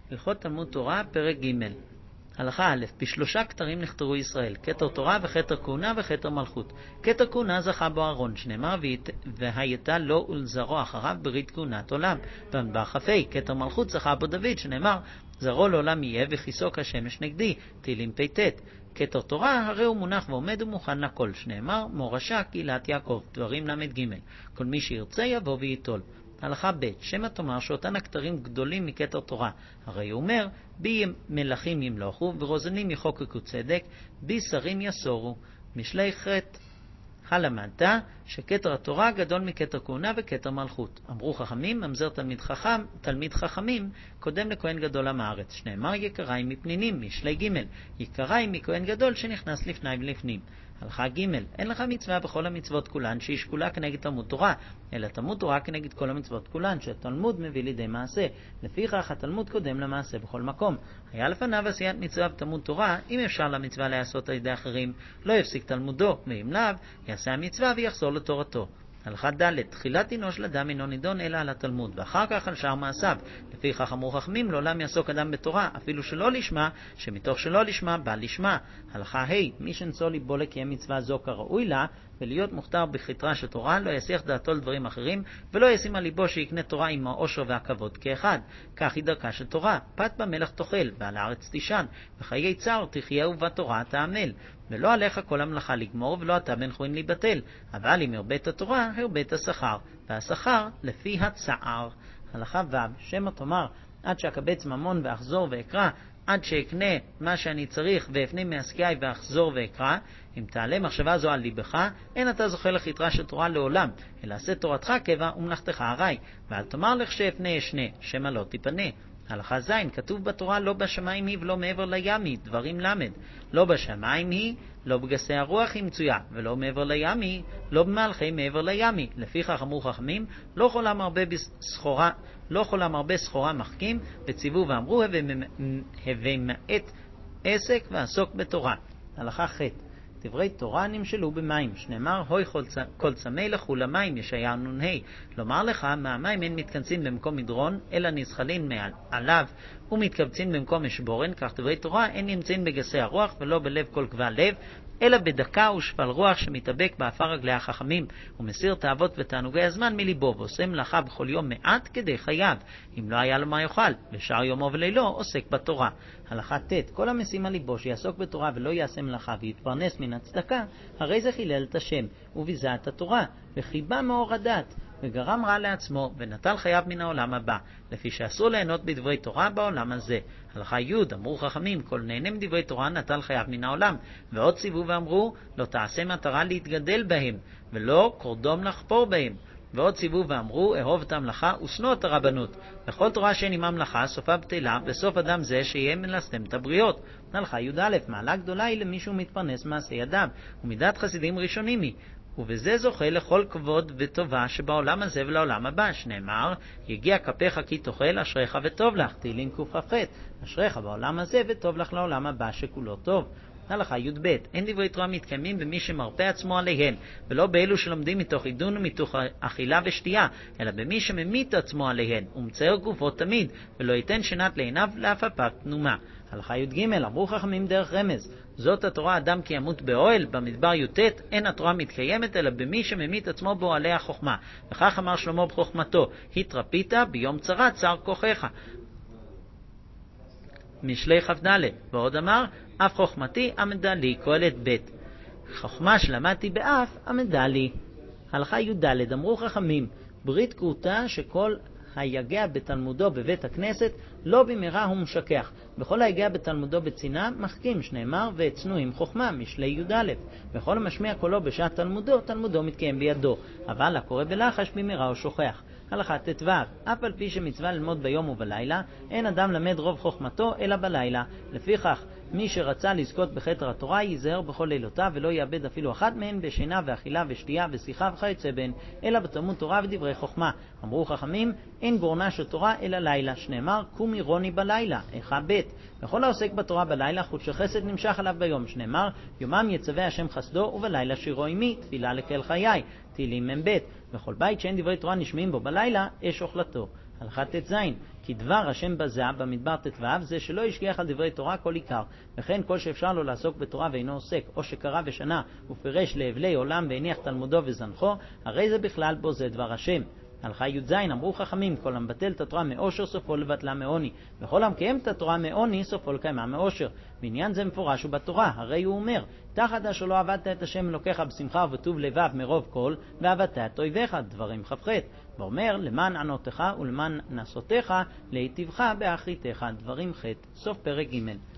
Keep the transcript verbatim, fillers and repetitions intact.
הלכות תלמוד תורה, פרק ג'. הלכה א', בשלושה כתרים נכתרו ישראל, כתר תורה וכתר כהונה וכתר מלכות. כתר כהונה זכה בו אהרון, שנאמר והייתה לו ולזרעו אחריו ברית כהונת עולם. במדבר כ"ה, כתר מלכות זכה בו דוד, שנאמר זרעו לעולם יהיה וכיסו כשמש נגדי, תהילים פ"ט. כתר תורה הרי הוא מונח ועומד ומוכן לכל, שנאמר מורשה קהילת יעקב, דברים למד ג'. כל מי שירצה יבוא וייטול. הלכה ב', שמא תאמר שאותן הכתרים גדולים מכתר תורה, הרי הוא אומר בי מלכים ימלוכו ורוזנים יחוקקו צדק, בי שרים יסורו. משלי ח' הלמדת שכתר התורה גדול מכתר כהונה וכתר מלכות. אמרו חכמים, ממזר תלמיד חכם, תלמיד חכמים קודם לכהן גדול עם הארץ, שנאמר יקראי מפנינים. משלי ג' יקראי מכהן גדול שנכנס לפני ולפנים. הלכה ג' אין לך מצווה בכל המצוות כולן שהיא שקולה כנגד תלמוד תורה, אלא תלמוד תורה כנגד כל המצוות כולן שהתלמוד מביא לידי מעשה. לפיכך התלמוד קודם למעשה בכל מקום. היה לפניו עשיית מצווה בתלמוד תורה, אם אפשר למצווה לעשות על ידי אחרים, לא יפסיק תלמודו, ואם לאו יעשה המצווה ויחזור לתורתו. הלכה ד' תחילת דינו של אדם אינו נידון אלא על התלמוד, ואחר כך על שאר מעשיו. לפיכך אמרו חכמים לעולם יעסוק אדם בתורה, אפילו שלא לשמה, שמתוך שלא לשמה בא לשמה. הלכה ה' מי שנשוא ליבו לקיים מצווה זו כראוי לה, ולהיות מוכתר בכתרה של תורה, לא יסיח דעתו לדברים אחרים, ולא ישים על ליבו שיקנה תורה עם העושר והכבוד כאחד. כך היא דרכה של תורה, פת במלך תאכל, ועל הארץ תישן, וחיי צער תחיה ובתורה תעמל. ולא עליך כל המלאכה לגמור, ולא אתה בן חורין להיבטל, אבל אם הרבית התורה, הרבית השכר, והשכר לפי הצער. הלכה ו' שמא תאמר עד שאקבץ ממון ואחזור ואקרא, עד שאקנה מה שאני צריך ואפנה מעסקיי ואחזור ואקרא. אם תעלה מחשבה זו על ליבך, אין אתה זוכה לכתרה של תורה לעולם, אלא עשה תורתך קבע ומלאכתך ארעי, ואל תאמר לך שאפנה אשנה, שמא לא תיפנה. הלכה ז' כתוב בתורה לא בשמיים היא ולא מעבר לים היא, דברים למד. לא בשמיים היא, לא בגסי הרוח היא מצויה, ולא מעבר לים היא, לא במלכי מעבר לים היא. לפיכך אמרו חכמים, לא חולם הרבה סחורה, לא חולם הרבה סחורה מחכים, וציוו ואמרו הווה מעט עסק ועסוק בתורה. הלכה ח' דברי תורה נמשלו במים, שנאמר הוי כל צמא לכו למים, ישעיהו נ"ה. לומר לך מהמים אין מתכנסים במקום מדרון, אלא נזחלים מעליו ומתקבצים במקום משבורן. כך דברי תורה אין נמצאים בגסי הרוח ולא בלב כל קבע לב, אלא בדקה ושפל רוח שמתאבק באפר רגלי החכמים, ומסיר תאוות ותענוגי הזמן מליבו, ועושה מלאכה בכל יום מעט כדי חייו, אם לא היה לו מה יאכל, ושאר יומו ולילו עוסק בתורה. הלכה ט' כל המשים על ליבו שיעסוק בתורה ולא יעשה מלאכה ויתפרנס מן הצדקה, הרי זה חילל את השם וביזה את התורה וחיבה מאור הדת, וגרם רע לעצמו ונטל חייו מן העולם הבא, לפי שאסור ליהנות בדברי תורה בעולם הזה. הלכה י' אמרו חכמים כל נהנה מדברי תורה נטל חייו מן העולם, ועוד ציוו ואמרו לא תעשה מטרה להתגדל בהם, ולא קורדום לחפור בהם. ועוד ציוו ואמרו אהוב את המלאכה ושנוא את הרבנות, וכל תורה שאין עמה מלאכה סופה בטלה, וסוף אדם זה שיהיה מלסתם את הבריות. הלכה י"א מעלה גדולה היא למישהו מתפרנס מעשה ידיו, ומידת חסידים ראשונים היא, ובזה זוכה לכל כבוד וטובה שבעולם הזה ולעולם הבא, שנאמר יגיע כפיך כי תאכל אשריך וטוב לך, תהילים קכ"ח. אשריך בעולם הזה וטוב לך לעולם הבא שכולו טוב. הלכה י"ב אין דברי תורה מתקיימים במי שמרפא עצמו עליהן, ולא באלו שלומדים מתוך עידון ומתוך אכילה ושתייה, אלא במי שממית עצמו עליהן ומצייר גופו תמיד, ולא ייתן שנת לעיניו לאף אפק תנומה. הלכה י"ג אמרו חכמים דרך רמז, זאת התורה אדם כי ימות באוהל. במדבר י"ט אין התורה מתקיימת אלא במי שממית עצמו באוהלי החוכמה, וכך אמר שלמה בחוכמתו התרפית ביום צרה צר כוחך. משלי כ"ד ועוד אמר אף חוכמתי עמדה לי, קהלת ב' חוכמה שלמדתי באף עמדה לי. הלכה י"ד אמרו חכמים ברית כרותה שכל היגע בתלמודו בבית הכנסת לא במהרה הוא משכח, בכל היגע בתלמודו בצינה מחכים, שנאמר והצנו עם חוכמה. משלי י"א וכל המשמיע קולו בשעת תלמודו תלמודו מתקיים בידו, אבל הקורא בלחש במהרה הוא שוכח. הלכה ט"ו אף על פי שמצווה ללמוד ביום ובלילה, אין אדם למד רוב חוכמתו אלא בלילה. לפיכך מי שרצה לזכות בכתר התורה ייזהר בכל לילותיו, ולא יאבד אפילו אחת מהן בשינה ואכילה ושתייה ושיחה וכיוצא בהן, אלא בתלמוד תורה ודברי חוכמה. אמרו חכמים אין גורנה של תורה אלא לילה, שנאמר קומי רוני בלילה. איכה ב' וכל העוסק בתורה בלילה חודש חסד נמשך עליו ביום, שנאמר יומם יצווה השם חסדו ובלילה שירו עמי, תפילה לכל חיי, תהילים מ"ב. וכל בית שאין דברי תורה נשמעים בו בלילה אש אוכלתו. הלכה ט"ז כי דבר השם בזע במדבר ט"ו זה שלא ישגיח על דברי תורה כל עיקר, וכן כל שאפשר לו לעסוק בתורה ואינו עוסק, או שקרא ושנה ופרש להבלי עולם והניח תלמודו וזנחו, הרי זה בכלל בו זה דבר השם. הלכה י"ז, אמרו חכמים, כל המבטל את התורה מאושר סופו לבטלה מעוני, וכל המקיים את התורה מעוני סופו לקיימה מאושר. בעניין זה מפורש הוא בתורה, הרי הוא אומר, תחת אשר לא עבדת את השם אלוקיך בשמחה ובטוב לבב מרוב כל, ועבדת את אויביך, דברים כ"ח. ואומר, למען ענותך ולמען נסותיך להיטיבך באחריתך, דברים ח'. סוף פרק ג'.